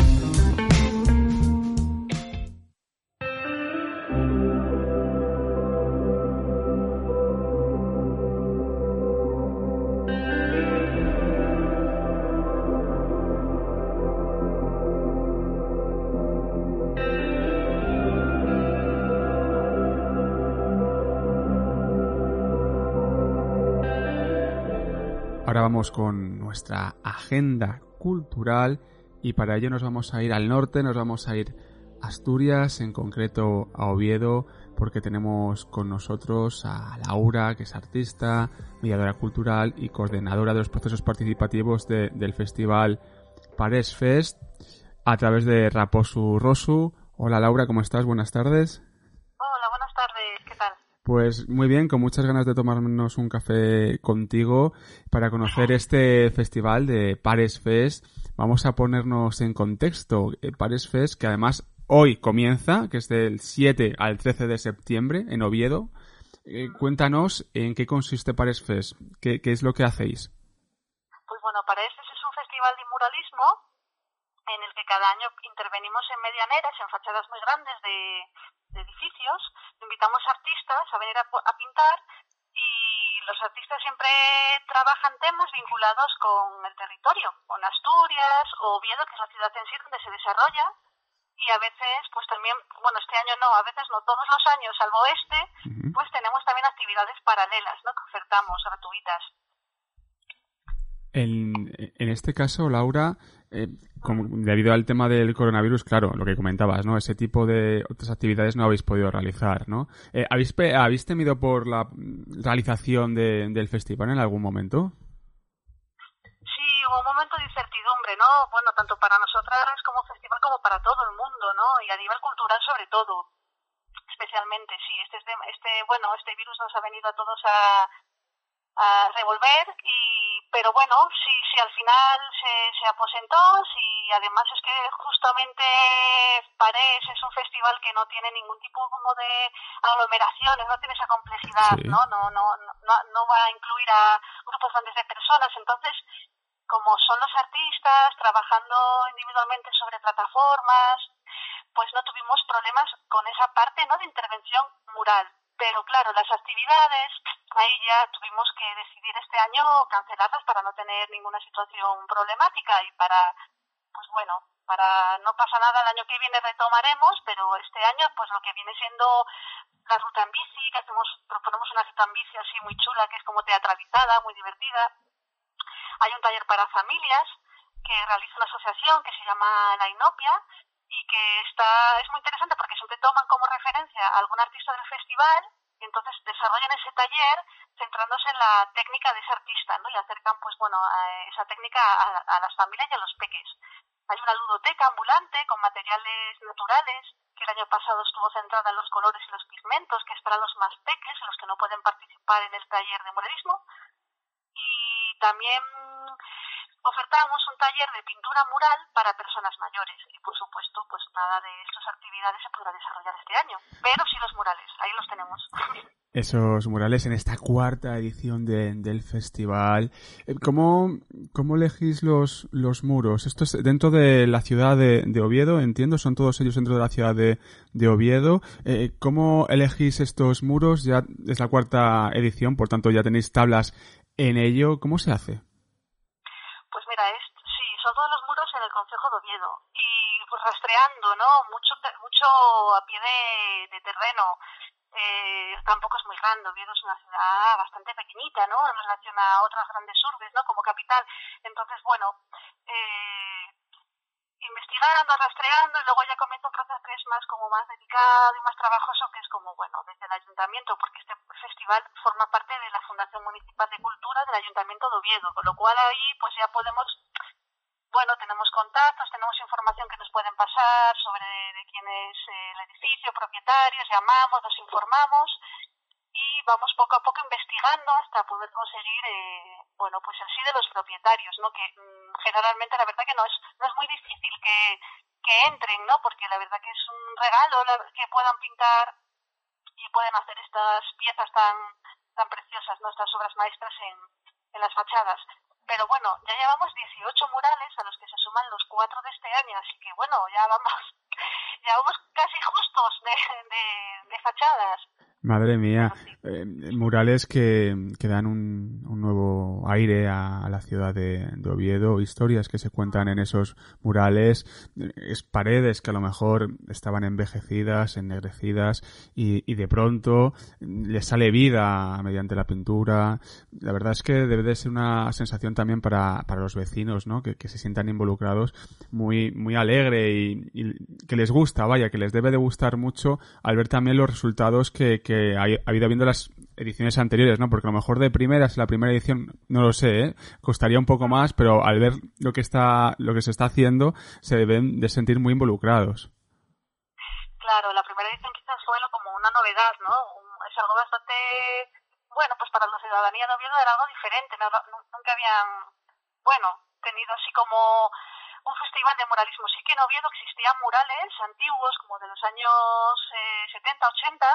Ahora vamos con nuestra agenda cultural y para ello nos vamos a ir al norte, nos vamos a ir a Asturias, en concreto a Oviedo, porque tenemos con nosotros a Laura, que es artista, mediadora cultural y coordinadora de los procesos participativos del festival Pares Fest a través de Raposu Rosu. Hola Laura, ¿cómo estás? Buenas tardes. Hola, buenas tardes. ¿Qué tal? Pues muy bien, con muchas ganas de tomarnos un café contigo para conocer este festival de Pares Fest. Vamos a ponernos en contexto. Pares Fest, que además hoy comienza, que es del 7 al 13 de septiembre en Oviedo. Cuéntanos en qué consiste Pares Fest, qué es lo que hacéis. Pues bueno, Pares Fest es un festival de muralismo en el que cada año intervenimos en medianeras, en fachadas muy grandes de edificios. Invitamos artistas a venir a pintar y los artistas siempre trabajan temas vinculados con el territorio, con Asturias o Oviedo, que es la ciudad en sí donde se desarrolla, y a veces pues también, bueno, este año no, a veces no, todos los años, salvo este, pues tenemos también actividades paralelas, ¿no?, que ofertamos gratuitas. En este caso, Laura, debido al tema del coronavirus, claro, lo que comentabas, ¿no? Ese tipo de otras actividades no habéis podido realizar, ¿no? ¿Habéis temido por la realización del festival en algún momento? Sí, hubo un momento de incertidumbre, ¿no? Bueno, tanto para nosotras como festival como para todo el mundo, ¿no? Y a nivel cultural sobre todo, especialmente, sí. Este virus nos ha venido a todos a revolver, pero bueno, sí, al final se aposentó, y además es que justamente Pares es un festival que no tiene ningún tipo como de aglomeraciones, no tiene esa complejidad, sí. No va a incluir a grupos grandes de personas, entonces como son los artistas trabajando individualmente sobre plataformas, pues no tuvimos problemas con esa parte, ¿no?, de intervención mural. Pero claro, las actividades, ahí ya tuvimos que decidir este año cancelarlas para no tener ninguna situación problemática y para no pasa nada, el año que viene retomaremos, pero este año pues lo que viene siendo la ruta en bici, proponemos una ruta en bici así muy chula, que es como teatralizada, muy divertida. Hay un taller para familias que realiza una asociación que se llama La Inopia, y que es muy interesante porque siempre toman como referencia a algún artista del festival y entonces desarrollan ese taller centrándose en la técnica de ese artista, ¿no? Y acercan esa técnica a las familias y a los peques. Hay una ludoteca ambulante con materiales naturales que el año pasado estuvo centrada en los colores y los pigmentos, que es para los más peques, los que no pueden participar en el taller de muralismo. Y también ofertábamos un taller de pintura mural para personas mayores y por supuesto pues nada de estas actividades se podrá desarrollar este año, pero sí los murales, ahí los tenemos. Esos murales en esta cuarta edición del festival. ¿Cómo elegís los muros? Esto es dentro de la ciudad de Oviedo, entiendo, son todos ellos dentro de la ciudad de Oviedo. ¿Cómo elegís estos muros? Ya es la cuarta edición, por tanto ya tenéis tablas en ello. ¿Cómo se hace? Pues mira, sí, son todos los muros en el concejo de Oviedo y pues rastreando, ¿no? Mucho a pie de terreno. Tampoco es muy grande, Oviedo es una ciudad bastante pequeñita, ¿no?, en relación a otras grandes urbes, ¿no?, como capital. Entonces, bueno, investigando, rastreando, y luego ya comienza un proceso que es más delicado y más trabajoso, que es como, bueno, desde el ayuntamiento, porque este festival forma parte de la Fundación Municipal de Cultura del Ayuntamiento de Oviedo, con lo cual ahí pues ya podemos, tenemos contactos, tenemos información que nos pueden pasar sobre de quién es el edificio, propietarios, llamamos, nos informamos y vamos poco a poco investigando hasta poder conseguir, pues el sí de los propietarios, ¿no?, que generalmente la verdad que no es muy difícil que entren, ¿no?, porque la verdad que es un regalo que puedan pintar y pueden hacer estas piezas tan preciosas, ¿no?, estas obras maestras en las fachadas. Pero bueno, ya llevamos 18 murales a los que se suman los 4 de este año, así que bueno, ya vamos casi justos de fachadas. Madre mía, murales que dan un nuevo aire a la ciudad de Oviedo, historias que se cuentan en esos murales, paredes que a lo mejor estaban envejecidas, ennegrecidas y de pronto les sale vida mediante la pintura. La verdad es que debe de ser una sensación también para los vecinos, ¿no? Que se sientan involucrados, muy, muy alegre y que les gusta, vaya, que les debe de gustar mucho al ver también los resultados que ha habido viendo las ediciones anteriores, ¿no? Porque a lo mejor de primeras, la primera edición, no lo sé, costaría un poco más, pero al ver lo que se está haciendo, se deben de sentir muy involucrados. Claro, la primera edición quizás fue como una novedad, ¿no? Es algo bastante, bueno, pues para la ciudadanía de Oviedo era algo diferente, nunca habían, bueno, tenido así como un festival de muralismo. Sí que en Oviedo existían murales antiguos, como de los años 70, 80,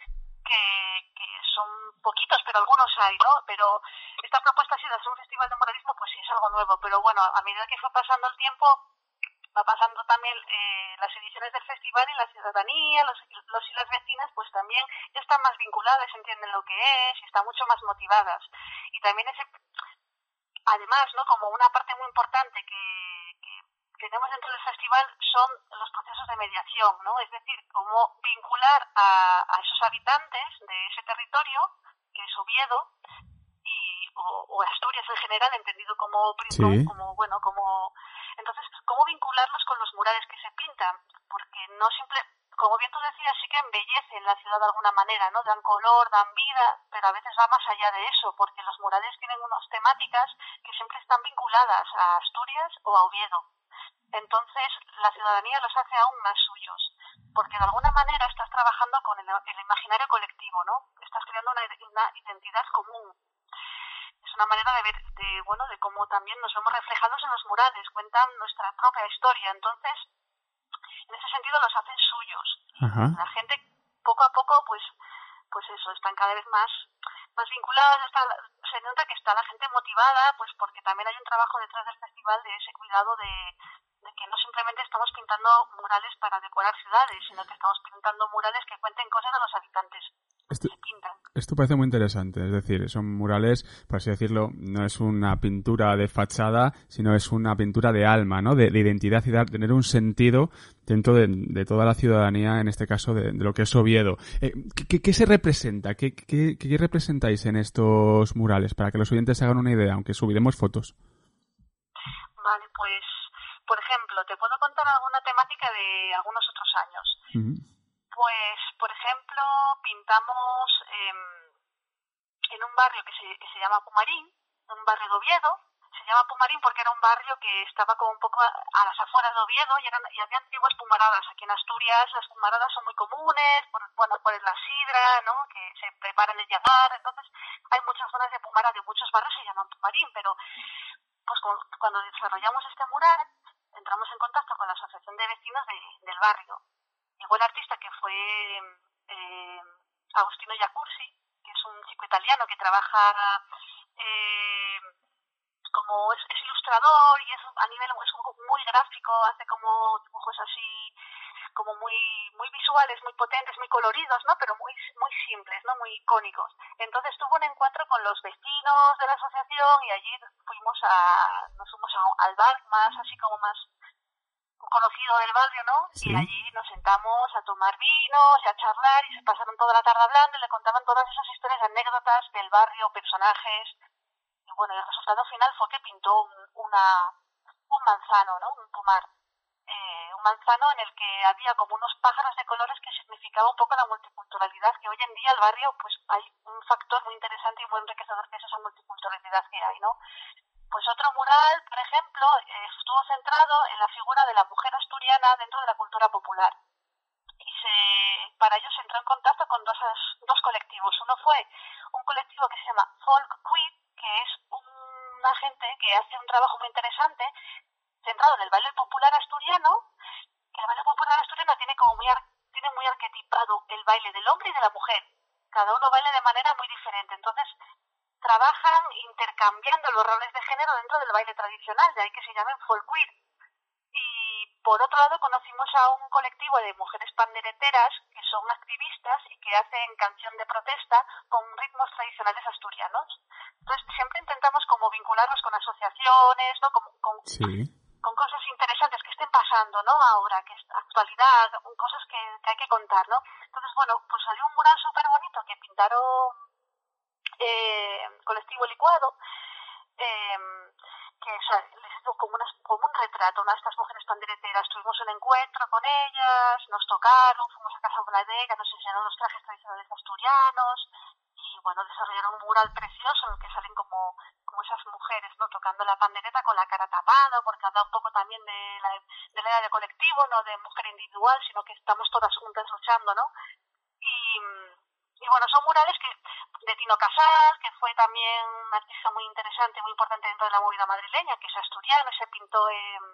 que son poquitos, pero algunos hay, ¿no? Pero esta propuesta así de hacer un festival de muralismo, pues sí es algo nuevo. Pero bueno, a medida que fue pasando el tiempo, va pasando también las ediciones del festival y la ciudadanía, los y las vecinas, pues también están más vinculadas, entienden lo que es y están mucho más motivadas. Y también además, ¿no? Como una parte muy importante que tenemos dentro del festival son los procesos de mediación, ¿no? Es decir, cómo vincular a esos habitantes de ese territorio, que es Oviedo, o Asturias en general, entendido como entonces, cómo vincularlos con los murales que se pintan, porque no como bien tú decías, sí que embellecen la ciudad de alguna manera, ¿no? Dan color, dan vida, pero a veces va más allá de eso, porque los murales tienen unas temáticas que siempre están vinculadas a Asturias o a Oviedo. Entonces, la ciudadanía los hace aún más suyos, porque de alguna manera estás trabajando con el imaginario colectivo, ¿no? Estás creando una identidad común. Es una manera de ver, de cómo también nos vemos reflejados en los murales, cuentan nuestra propia historia. Entonces, en ese sentido los hacen suyos. Ajá. La gente, poco a poco, pues eso, están cada vez más vinculados, se nota que está la gente motivada, pues porque también hay un trabajo detrás del festival de ese cuidado de que no simplemente estamos pintando murales para decorar ciudades, sino que estamos pintando murales que cuenten cosas de los habitantes. Esto parece muy interesante, es decir, son murales, por así decirlo, no es una pintura de fachada, sino es una pintura de alma, ¿no? De identidad y tener un sentido dentro de toda la ciudadanía, en este caso de lo que es Oviedo. ¿Qué se representa? ¿Qué representáis en estos murales? Para que los oyentes se hagan una idea, aunque subiremos fotos. Vale, pues, por ejemplo, te puedo contar alguna temática de algunos otros años. Uh-huh. Pues, por ejemplo, pintamos en un barrio que se llama Pumarín, un barrio de Oviedo. Se llama Pumarín porque era un barrio que estaba como un poco a las afueras de Oviedo y había antiguas pumaradas. Aquí en Asturias las pumaradas son muy comunes, por la sidra, ¿no? Que se preparan el llagar. Entonces hay muchas zonas de pumara de muchos barrios se llaman Pumarín, pero pues cuando desarrollamos este mural entramos en contacto con la asociación de vecinos del barrio. Llegó el artista que fue Agostino Iacursi, que es un chico italiano que trabaja como es ilustrador y es a nivel muy gráfico, hace como dibujos así como muy muy visuales, muy potentes, muy coloridos, ¿no? Pero muy muy simples, ¿no? Muy icónicos. Entonces tuvo un encuentro con los vecinos de la asociación y allí nos fuimos al bar más así como más conocido del barrio, ¿no? Sí. Y allí nos sentamos a tomar vinos y a charlar y se pasaron toda la tarde hablando y le contaban todas esas historias, anécdotas del barrio, personajes. Y bueno, el resultado final fue que pintó un manzano, ¿no? Un pomar. Un manzano en el que había como unos pájaros de colores que significaba un poco la multiculturalidad, que hoy en día el barrio pues hay un factor muy interesante y muy enriquecedor que es esa multiculturalidad que hay, ¿no? Pues otro mural, por ejemplo, estuvo centrado en la figura de la mujer asturiana dentro de la cultura popular. Y para ello se entró en contacto con dos colectivos. Uno fue un colectivo que se llama Folk Queen, que es una gente que hace un trabajo muy interesante centrado en el baile popular asturiano, que el baile popular asturiano tiene muy arquetipado el baile del hombre y de la mujer. Cada uno baila de manera muy diferente. Entonces, trabajan intercambiando los roles de género dentro del baile tradicional, de ahí que se llamen folkqueer. Y por otro lado conocimos a un colectivo de mujeres pandereteras que son activistas y que hacen canción de protesta con ritmos tradicionales asturianos. Entonces siempre intentamos como vincularnos con asociaciones, ¿no? Con cosas interesantes que estén pasando, ¿no? Ahora, que es actualidad, cosas que hay que contar, ¿no? Entonces, bueno, pues salió un mural súper bonito que pintaron Colectivo Licuado, que les hizo como un retrato, ¿no? A estas mujeres pandereteras. Tuvimos un encuentro con ellas, nos tocaron, fuimos a casa de una de ellas, nos enseñaron los trajes tradicionales asturianos y, bueno, desarrollaron un mural precioso en el que salen como esas mujeres, ¿no? Tocando la pandereta con la cara tapada, porque habla un poco también de la idea de colectivo, no de mujer individual, sino que estamos todas juntas luchando, ¿no? Y bueno, son murales de Tino Casal, que fue también un artista muy interesante, muy importante dentro de la movida madrileña, que es asturiano, se pintó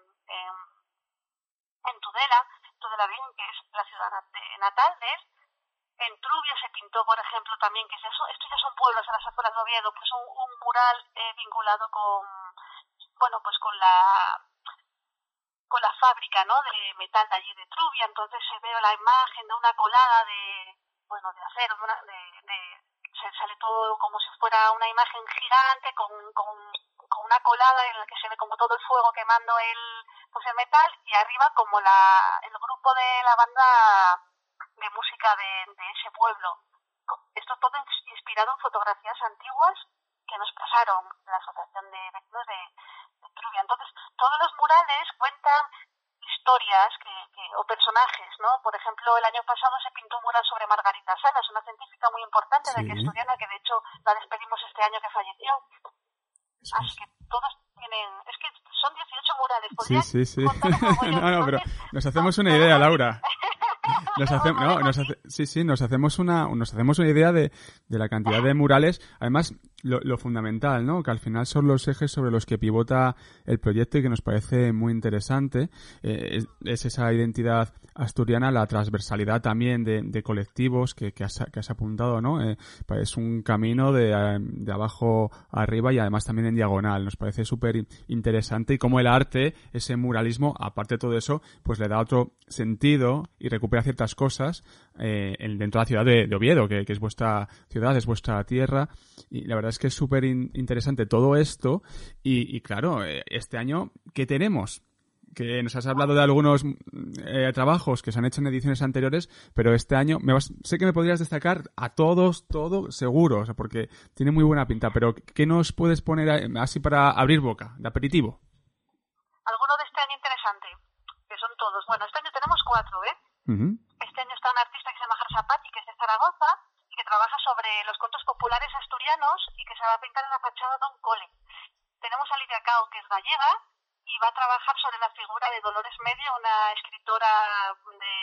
en Tudela Bien, que es la ciudad natal de él. En Trubia se pintó, por ejemplo, también, que es eso, estos ya son pueblos a las afueras de Oviedo, pues un mural vinculado con la fábrica, ¿no? De metal de allí de Trubia. Entonces se ve la imagen de una colada de acero, se sale todo como si fuera una imagen gigante con una colada en la que se ve como todo el fuego quemando el metal, y arriba como el grupo de la banda de música de ese pueblo. Esto todo inspirado en fotografías antiguas que nos pasaron de la Asociación de Vecinos de Trubia. Entonces, todos los murales cuentan historias o personajes, ¿no? Por ejemplo, el año pasado se pintó un mural sobre Margarita Salas, una científica muy importante de aquí asturiana, que de hecho la despedimos este año que falleció. Así que todos tienen... Es que son 18 murales. Sí. No, pero nos hacemos una idea, Laura. Nos hacemos una idea de la cantidad de murales. Además, lo fundamental, ¿no? Que al final son los ejes sobre los que pivota el proyecto y que nos parece muy interesante. Es esa identidad asturiana, la transversalidad también de colectivos que has apuntado, ¿no? Es un camino de abajo a arriba y además también en diagonal. Nos parece súper interesante, y cómo el arte, ese muralismo, aparte de todo eso, pues le da otro sentido y recupera ciertas cosas dentro de la ciudad de Oviedo, que es vuestra ciudad, es vuestra tierra, y la verdad es que es súper interesante todo esto. Y claro, este año, ¿qué tenemos? Que nos has hablado de algunos trabajos que se han hecho en ediciones anteriores, pero este año sé que me podrías destacar a todos, todo seguro, o sea, porque tiene muy buena pinta, pero ¿qué nos puedes poner así para abrir boca, de aperitivo? Alguno de este año interesante, que son todos. Bueno, este año tenemos 4, ¿eh? Uh-huh. Este año está un artista que se llama Jarsapati, que es de Zaragoza, y que trabaja sobre los cuentos populares asturianos y que se va a pintar en la fachada de un cole. Tenemos a Lidia Cao, que es gallega, y va a trabajar sobre la figura de Dolores Medio, una escritora de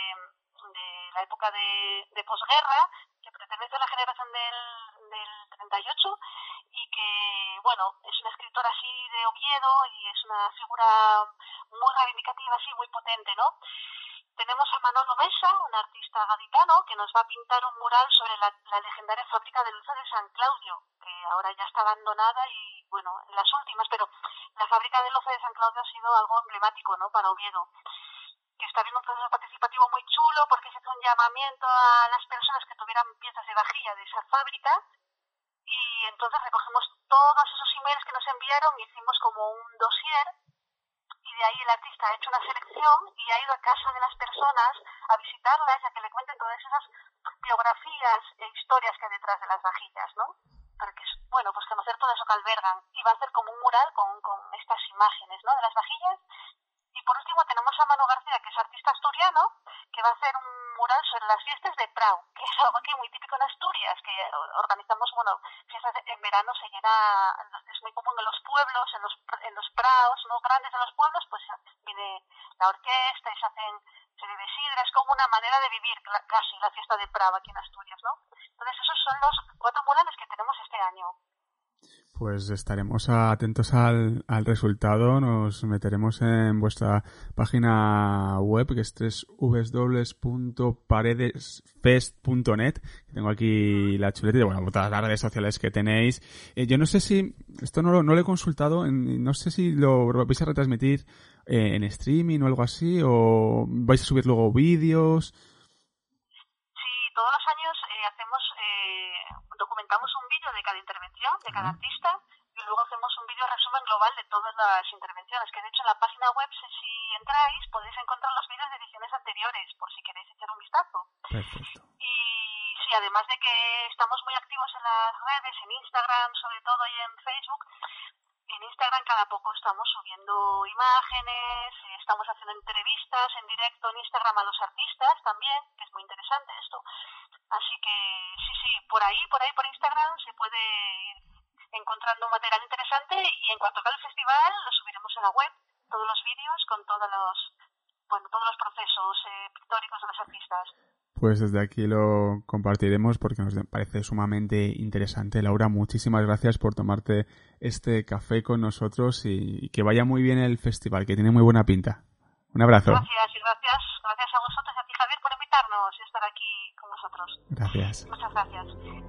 la época de posguerra, que pertenece a la generación del 38, y que, bueno, es una escritora así de Oviedo y es una figura muy reivindicativa, así muy potente, ¿no? Tenemos a Manolo Mesa, un artista gaditano, que nos va a pintar un mural sobre la legendaria fábrica de luces de San Claudio, que ahora ya está abandonada y, bueno, en las últimas, pero la fábrica de luces de San Claudio ha sido algo emblemático, ¿no?, para Oviedo, que está viendo un proceso participativo muy chulo, porque se hizo un llamamiento a las personas que tuvieran piezas de vajilla de esa fábrica, y entonces recogemos todos esos emails que nos enviaron y hicimos como un dossier. Y de ahí el artista ha hecho una selección y ha ido a casa de las personas a visitarlas y a que le cuenten todas esas biografías e historias que hay detrás de las vajillas, ¿no? Para que, bueno, pues conocer todo eso que albergan. Y va a hacer como un mural con estas imágenes, ¿no?, de las vajillas. Y por último tenemos a Manu García, que es artista asturiano, que va a hacer un mural sobre las fiestas de Prau, que es algo aquí muy típico en Asturias, que organizamos, bueno, fiestas en verano, se llena, es muy común en los pueblos, en los praos, ¿no?, grandes de los pueblos, pues viene la orquesta y se bebe sidra, es como una manera de vivir casi la fiesta de Prau aquí en Asturias, ¿no? Entonces esos son los 4 murales que tenemos este año. Pues estaremos atentos al resultado. Nos meteremos en vuestra página web, que es www.paredesfest.net. Tengo aquí la chuleta y bueno, todas las redes sociales que tenéis. Yo no sé si, esto no lo he consultado, no sé si lo vais a retransmitir en streaming o algo así, o vais a subir luego vídeos. Sí, todos los años documentamos un vídeo de cada intervención, de cada artista, y luego hacemos un vídeo resumen global de todas las intervenciones, que de hecho en la página web, si entráis, podéis encontrar los vídeos de ediciones anteriores, por si queréis echar un vistazo. Perfecto. Y sí, además de que estamos muy activos en las redes, en Instagram sobre todo y en Facebook, en Instagram cada poco estamos subiendo imágenes, estamos haciendo entrevistas en directo en Instagram a los artistas también, que es muy interesante esto. Así que sí, por Instagram se puede ir encontrando un material interesante, y en cuanto acabe el festival lo subiremos en la web, todos los vídeos con todos los procesos pictóricos de los artistas. Pues desde aquí lo compartiremos porque nos parece sumamente interesante. Laura, muchísimas gracias por tomarte este café con nosotros y que vaya muy bien el festival, que tiene muy buena pinta. Un abrazo. Gracias a vosotros y a ti, Javier, por invitarnos y estar aquí con nosotros. Gracias. Muchas gracias.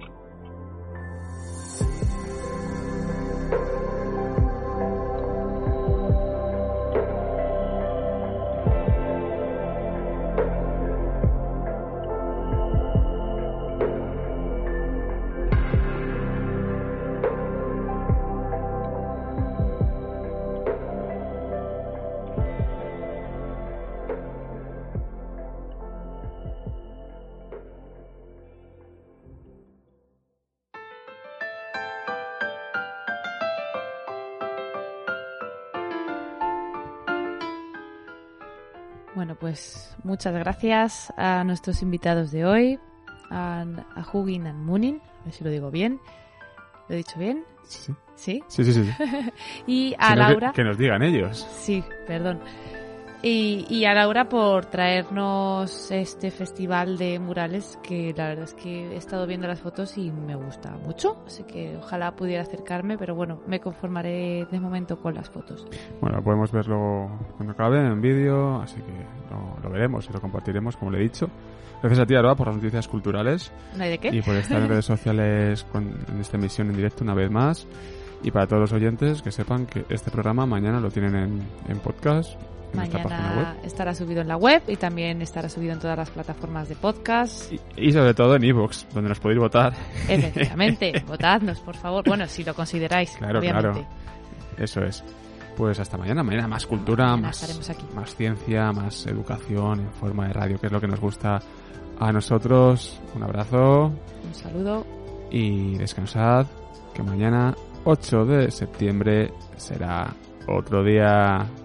Bueno, pues muchas gracias a nuestros invitados de hoy, a Hugin and Munin, a ver si lo digo bien. ¿Lo he dicho bien? Sí. ¿Sí? ¿Sí? Sí. Y a Laura... Que nos digan ellos. Sí, perdón. Y a Laura por traernos este festival de murales, que la verdad es que he estado viendo las fotos y me gusta mucho, así que ojalá pudiera acercarme, pero bueno, me conformaré de momento con las fotos. Bueno, podemos verlo cuando acabe en vídeo, así que lo veremos y lo compartiremos, como le he dicho. Gracias a ti, Aroa, por las noticias culturales. ¿No hay de qué? Y por estar en redes sociales en esta emisión en directo una vez más. Y para todos los oyentes, que sepan que este programa mañana lo tienen en podcast. Mañana estará subido en la web y también estará subido en todas las plataformas de podcast. Y sobre todo en iVoox, donde nos podéis votar. Efectivamente, votadnos, por favor. Bueno, si lo consideráis, claro, obviamente. Claro. Eso es. Pues hasta mañana. Mañana más cultura, más ciencia, más educación en forma de radio, que es lo que nos gusta a nosotros. Un abrazo. Un saludo. Y descansad, que mañana 8 de septiembre será otro día.